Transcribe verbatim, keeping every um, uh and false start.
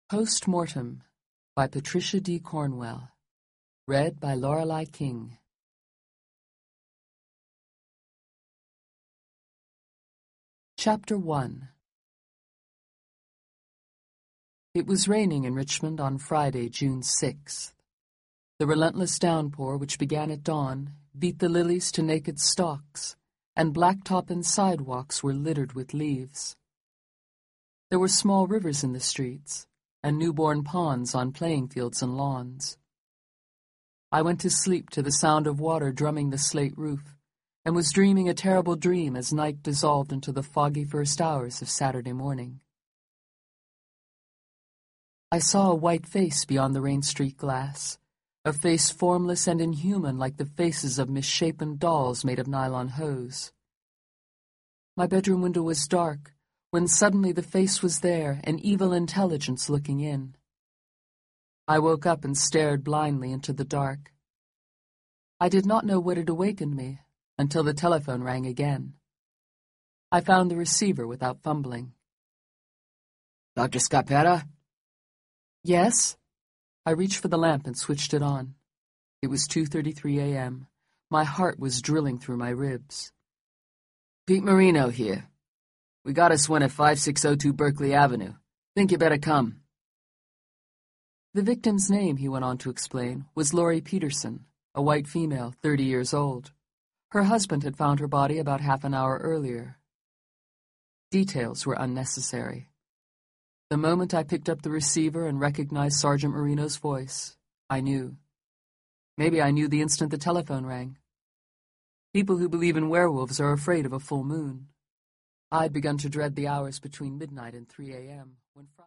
Post Mortem by Patricia D. Cornwell. Read by Lorelei King. Chapter one. It was raining in Richmond on Friday, June sixth. The relentless downpour, which began at dawn, beat the lilies to naked stalks, and blacktop and sidewalks were littered with leaves. There were small rivers in the streets, and newborn ponds on playing fields and lawns. I went to sleep to the sound of water drumming the slate roof, and was dreaming a terrible dream as night dissolved into the foggy first hours of Saturday morning. I saw a white face beyond the rain-streaked glass, a face formless and inhuman like the faces of misshapen dolls made of nylon hose. My bedroom window was dark, when suddenly the face was there, an evil intelligence looking in. I woke up and stared blindly into the dark. I did not know what had awakened me until the telephone rang again. I found the receiver without fumbling. Doctor Scarpetta? Yes? I reached for the lamp and switched it on. It was two thirty-three a m My heart was drilling through my ribs. Pete Marino here. We got us one at five six oh two Berkeley Avenue. Think you better come. The victim's name, he went on to explain, was Laurie Peterson, a white female, thirty years old. Her husband had found her body about half an hour earlier. Details were unnecessary. The moment I picked up the receiver and recognized Sergeant Marino's voice, I knew. Maybe I knew the instant the telephone rang. People who believe in werewolves are afraid of a full moon. I'd begun to dread the hours between midnight and three a m when Friday